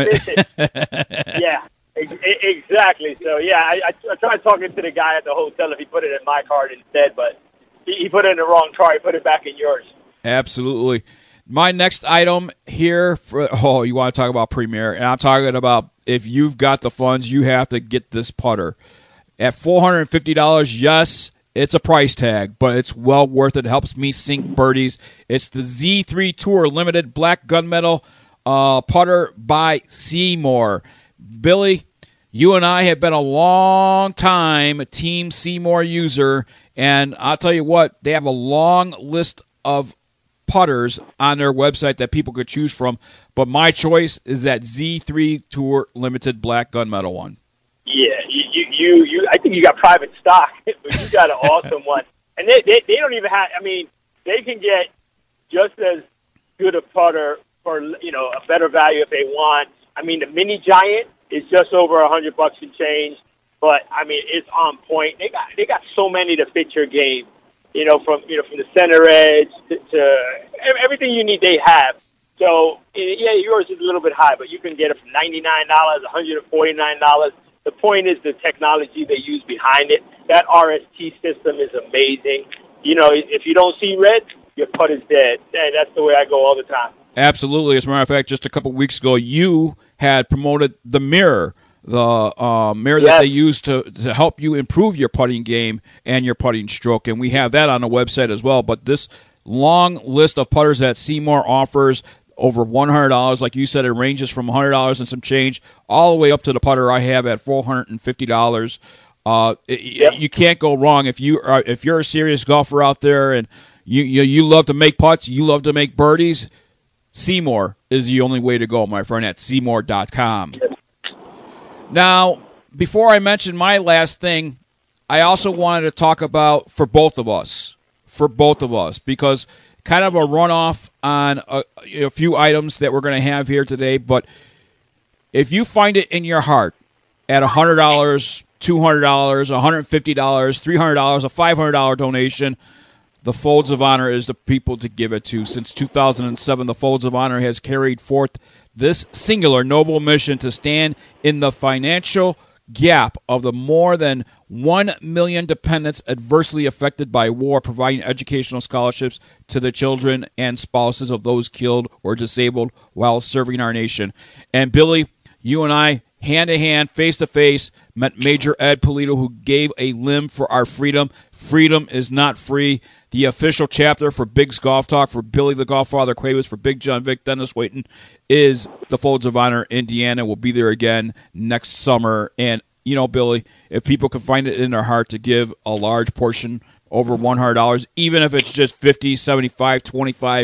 Yeah, exactly. So, yeah, I tried talking to the guy at the hotel if he put it in my card instead, but he put it in the wrong car. He put it back in yours. Absolutely. My next item here, you want to talk about Premier, and I'm talking about if you've got the funds, you have to get this putter. At $450, yes, it's a price tag, but it's well worth it. It helps me sink birdies. It's the Z3 Tour Limited Black Gunmetal putter by Seymour. Billy, you and I have been a long time Team Seymour user, and I'll tell you what, they have a long list of putters on their website that people could choose from, but my choice is that Z3 Tour Limited Black Gunmetal one. Yeah, you I think you got private stock, but you got an awesome one. And they don't even have, I mean, they can get just as good a putter for, a better value if they want. I mean, the Mini Giant is just over $100 and change, but I mean, it's on point. They got so many to fit your game. From the center edge to everything you need, they have. So yeah, yours is a little bit high, but you can get it from $99, $149. The point is the technology they use behind it. That RST system is amazing. If you don't see red, your putt is dead. And that's the way I go all the time. Absolutely. As a matter of fact, just a couple weeks ago, you had promoted the mirror. The mirror that they use to help you improve your putting game and your putting stroke. And we have that on the website as well. But this long list of putters that Seymour offers, over $100, like you said, it ranges from $100 and some change all the way up to the putter I have at $450. You can't go wrong if you're a serious golfer out there and you love to make putts, you love to make birdies. Seymour is the only way to go, my friend, at Seymour.com. Now, before I mention my last thing, I also wanted to talk about for both of us, because kind of a runoff on a few items that we're going to have here today, but if you find it in your heart at $100, $200, $150, $300, a $500 donation, the Folds of Honor is the people to give it to. Since 2007, the Folds of Honor has carried forth this singular noble mission to stand in the financial gap of the more than 1 million dependents adversely affected by war, providing educational scholarships to the children and spouses of those killed or disabled while serving our nation. And Billy, you and I, hand to hand, face to face, met Major Ed Polito, who gave a limb for our freedom. Freedom is not free. The official chapter for Big's Golf Talk, for Billy the Golffather Cuevas, for Big John Vic, Dennis Waiton, is the Folds of Honor, Indiana. We'll be there again next summer. And, you know, Billy, if people can find it in their heart to give a large portion, over $100, even if it's just $50, $75, $25,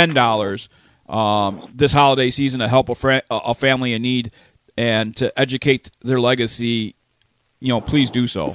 $10, this holiday season to help a family in need and to educate their legacy, you know, please do so.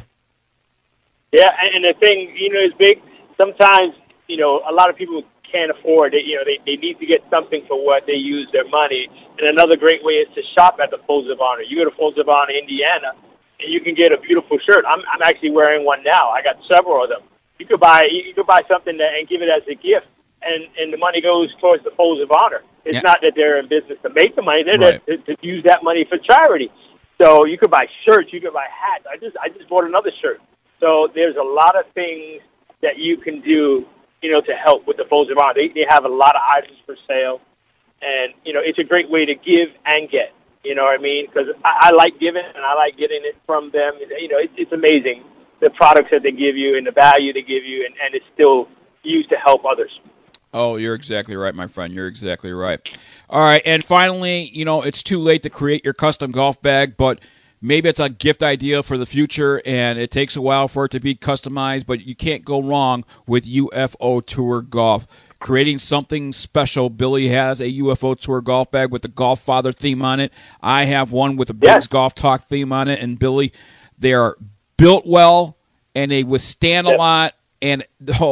Yeah, and the thing, you know, is Big. Sometimes, you know, a lot of people can't afford it. You know, they need to get something for what they use their money. And another great way is to shop at the Folds of Honor. You go to Folds of Honor, Indiana, and you can get a beautiful shirt. I'm actually wearing one now. I got several of them. You could buy something and give it as a gift, and the money goes towards the Folds of Honor. It's not that they're in business to make the money; they're there to use that money for charity. So you could buy shirts, you could buy hats. I just bought another shirt. So there's a lot of things that you can do, you know, to help with the Folds of Honor. They have a lot of items for sale, and you know, it's a great way to give and get. You know what I mean? Because I like giving and I like getting it from them. You know, it's amazing the products that they give you and the value they give you, and it's still used to help others. Oh, you're exactly right, my friend. You're exactly right. All right, and finally, you know, it's too late to create your custom golf bag, but maybe it's a gift idea for the future, and it takes a while for it to be customized, but you can't go wrong with UFO Tour Golf. Creating something special. Billy has a UFO Tour golf bag with the Golffather theme on it. I have one with a Big's Golf Talk theme on it, and Billy, they are built well, and they withstand a lot, and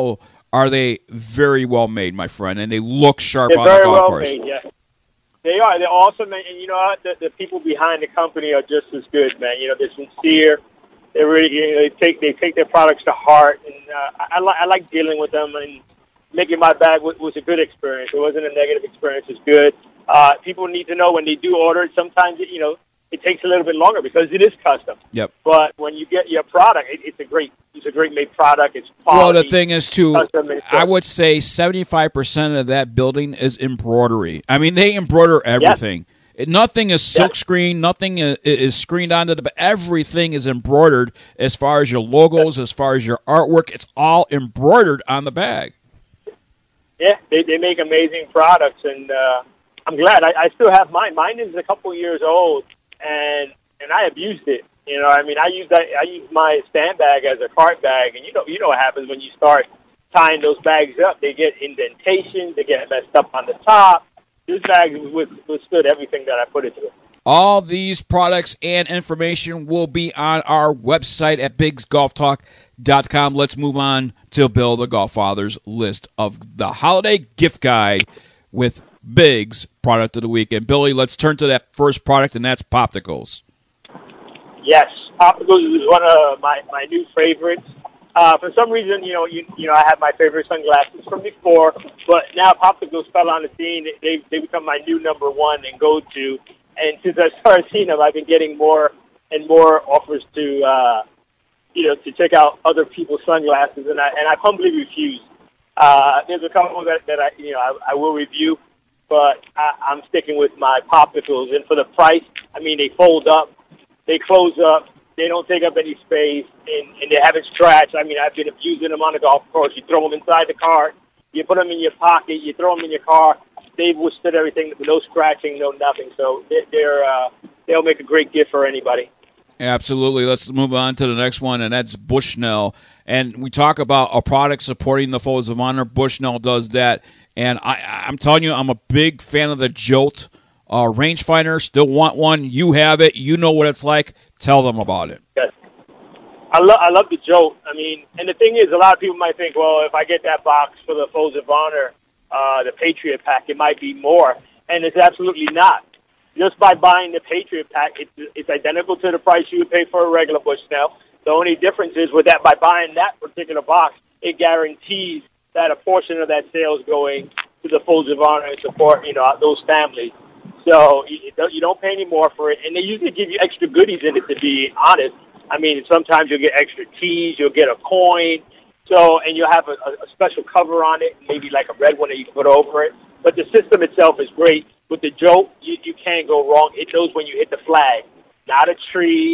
are they very well made, my friend, and they look sharp on the golf course. Made, yeah. They are. They're awesome, and you know what? The people behind the company are just as good, man. You know, they're sincere. They really, you know, they take their products to heart, and I like dealing with them. And making my bag was a good experience. It wasn't a negative experience. It's good. People need to know when they do order. Sometimes it takes a little bit longer because it is custom. Yep. But when you get your product, it's a great made product. It's quality. Well, the thing is, too, I would say 75% of that building is embroidery. I mean, they embroider everything. Yes. Nothing is silk screened. Nothing is screened onto the. Everything is embroidered as far as your logos, as far as your artwork. It's all embroidered on the bag. Yeah, they make amazing products, and I'm glad. I still have mine. Mine is a couple years old, and I abused it. You know, I mean, I use my stand bag as a cart bag, and you know what happens when you start tying those bags up. They get indentations, they get messed up on the top. This bag withstood everything that I put into it. All these products and information will be on our website at bigsgolftalk.com. Let's move on to Bill the Golffather's list of the holiday gift guide with Big's product of the week. And Billy, let's turn to that first product, and that's Popsicles. Yes, Popsicles is one of my new favorites. For some reason, you know, I have my favorite sunglasses from before, but now Popsicles fell on the scene. They become my new number one and go-to. And since I started seeing them, I've been getting more and more offers to, to check out other people's sunglasses, and I humbly refuse. There's a couple that I will review, but I'm sticking with my Popsicles. And for the price, I mean, they fold up, they close up, they don't take up any space, and they haven't scratched. I mean, I've been using them on the golf course. You throw them inside the cart, you put them in your pocket, you throw them in your car. They've withstood everything, no scratching, no nothing. So they'll make a great gift for anybody. Absolutely. Let's move on to the next one, and that's Bushnell. And we talk about a product supporting the Folds of Honor. Bushnell does that. And I'm telling you, I'm a big fan of the Jolt rangefinder. Still want one. You have it. You know what it's like. Tell them about it. Yes. I love the Jolt. I mean, and the thing is, a lot of people might think, well, if I get that box for the Folds of Honor, the Patriot Pack, it might be more. And it's absolutely not. Just by buying the Patriot Pack, it's identical to the price you would pay for a regular Bushnell. The only difference is with that, by buying that particular box, it guarantees that a portion of that sale is going to the Folds of Honor and support, those families. So you don't pay any more for it. And they usually give you extra goodies in it, to be honest. I mean, sometimes you'll get extra teas, you'll get a coin. So, and you'll have a special cover on it, maybe like a red one that you can put over it. But the system itself is great. With the Jolt, you can't go wrong. It knows when you hit the flag. Not a tree,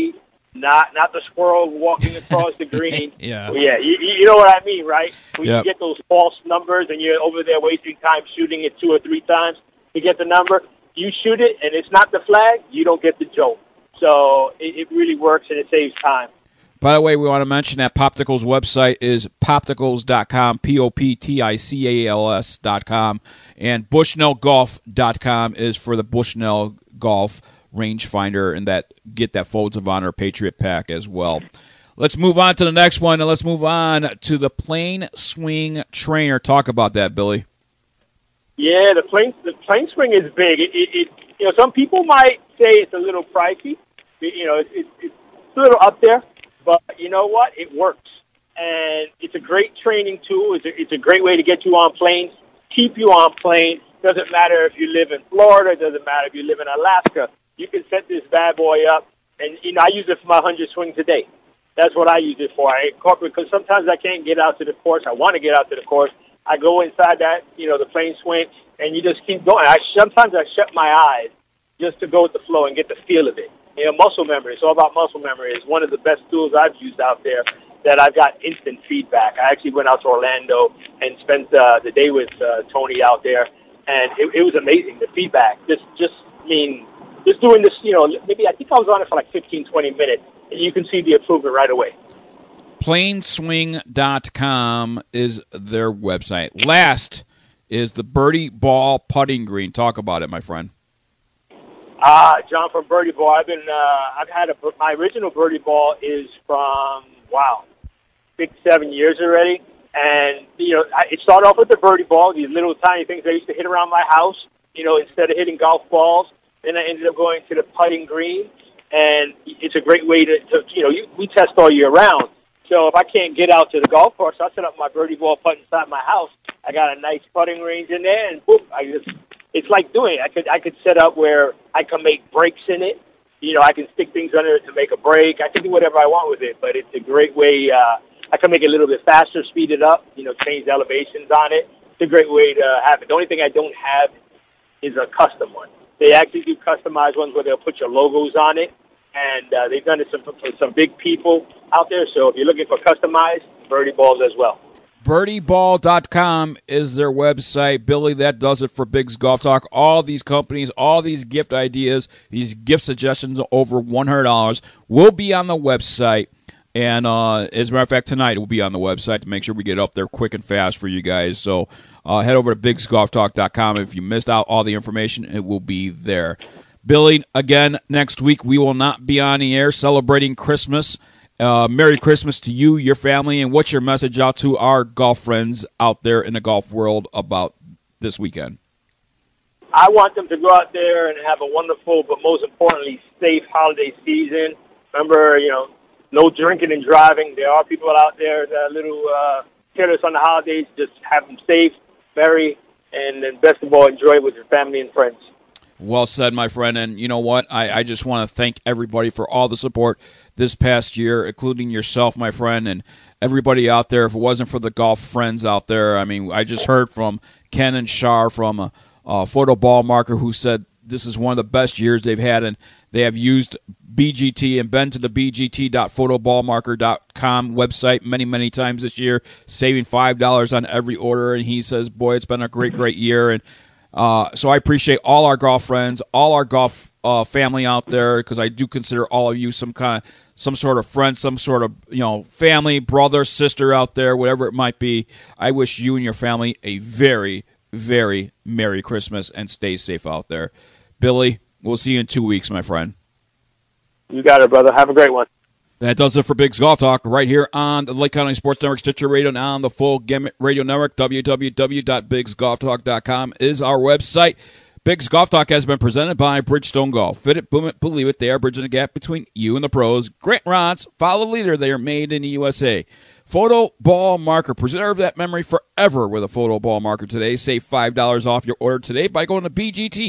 not the squirrel walking across the green. Yeah. Yeah, you know what I mean, right? When Yep. you get those false numbers and you're over there wasting time shooting it 2 or 3 times to get the number, you shoot it and it's not the flag, you don't get the joke. So it really works and it saves time. By the way, we want to mention that Popticals website is popticals.com, POPTICALS.com, and bushnellgolf.com is for the Bushnell Golf rangefinder and that get that Folds of Honor Patriot Pack as well. Let's move on to the next one, and let's move on to the Plane Swing Trainer. Talk about that, Billy. Yeah, the plane swing is big. It you know, some people might say it's a little pricey. You know, it's a little up there, but you know what? It works, and it's a great training tool. It's a great way to get you on planes, keep you on planes. Doesn't matter if you live in Florida. Doesn't matter if you live in Alaska. You can set this bad boy up, and you know I use it for my 100 swings a day. That's what I use it for. I incorporate because sometimes I can't get out to the course. I want to get out to the course. I go inside that, you know, the plane swing, and you just keep going. Sometimes I shut my eyes just to go with the flow and get the feel of it. You know, muscle memory. It's all about muscle memory. It's one of the best tools I've used out there that I've got instant feedback. I actually went out to Orlando and spent the day with Tony out there, and it was amazing, the feedback. Just doing this, you know, maybe I think I was on it for like 15, 20 minutes, and you can see the improvement right away. Planeswing.com is their website. Last is the Birdie Ball Putting Green. Talk about it, my friend. John from Birdie Ball. I've had my original Birdie Ball is from 6-7 years already, and you know it started off with the Birdie Ball, these little tiny things I used to hit around my house. You know, instead of hitting golf balls, then I ended up going to the putting green, and it's a great way to you know we test all year round. So if I can't get out to the golf course, I set up my Birdie Ball putt inside my house. I got a nice putting range in there, and boom, it's like doing it. I could set up where I can make breaks in it. You know, I can stick things under it to make a break. I can do whatever I want with it, but it's a great way. I can make it a little bit faster, speed it up, you know, change the elevations on it. It's a great way to have it. The only thing I don't have is a custom one. They actually do customized ones where they'll put your logos on it, and they've done it for some big people out there. So if you're looking for customized, Birdie Balls as well. BirdieBall.com is their website. Billy, that does it for Big's Golf Talk. All these companies, all these gift ideas, these gift suggestions over $100 will be on the website. And as a matter of fact, tonight it will be on the website to make sure we get up there quick and fast for you guys. So head over to BigsGolfTalk.com. If you missed out all the information, it will be there. Billy, again, next week we will not be on the air celebrating Christmas. Merry Christmas to you, your family, and what's your message out to our golf friends out there in the golf world about this weekend? I want them to go out there and have a wonderful, but most importantly, safe holiday season. Remember, you know, no drinking and driving. There are people out there that are a little careless on the holidays. Just have them safe, merry, and then best of all, enjoy it with your family and friends. Well said, my friend. And you know what? I just want to thank everybody for all the support this past year, including yourself, my friend, and everybody out there. If it wasn't for the golf friends out there, I mean, I just heard from Ken and Shar from Photo Ball Marker who said this is one of the best years they've had, and they have used BGT and been to the bgt.photoballmarker.com website many, many times this year, saving $5 on every order. And he says, boy, it's been a great, great year. And so I appreciate all our golf friends, all our golf family out there, because I do consider all of you some sort of friend, some sort of family, brother, sister out there, whatever it might be. I wish you and your family a very, very Merry Christmas and stay safe out there. Billy, we'll see you in 2 weeks, my friend. You got it, brother. Have a great one. That does it for Big's Golf Talk right here on the Lake County Sports Network, Stitcher Radio, and on the full Gamut Radio Network. www.bigsgolftalk.com is our website. Big's Golf Talk has been presented by Bridgestone Golf. Fit it, boom it, believe it. They are bridging the gap between you and the pros. Grant Rods, follow the leader. They are made in the USA. Photo Ball Marker. Preserve that memory forever with a Photo Ball Marker today. Save $5 off your order today by going to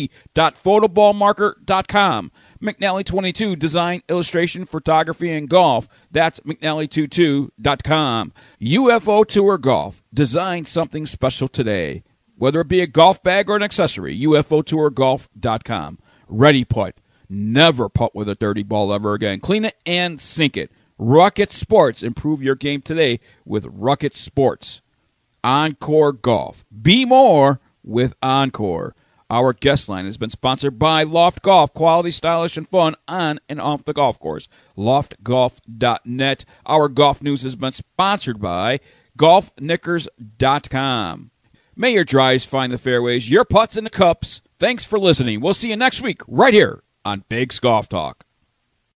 bgt.photoballmarker.com. McNally 22, design, illustration, photography, and golf. That's McNally22.com. UFO Tour Golf. Design something special today. Whether it be a golf bag or an accessory, UFOtourgolf.com. Ready Putt. Never putt with a dirty ball ever again. Clean it and sink it. Rucket Sports. Improve your game today with Rucket Sports. Encore Golf. Be more with Encore. Our guest line has been sponsored by Loft Golf. Quality, stylish, and fun on and off the golf course. LoftGolf.net. Our golf news has been sponsored by GolfKnickers.com. May your drives find the fairways, your putts in the cups. Thanks for listening. We'll see you next week right here on Big's Golf Talk.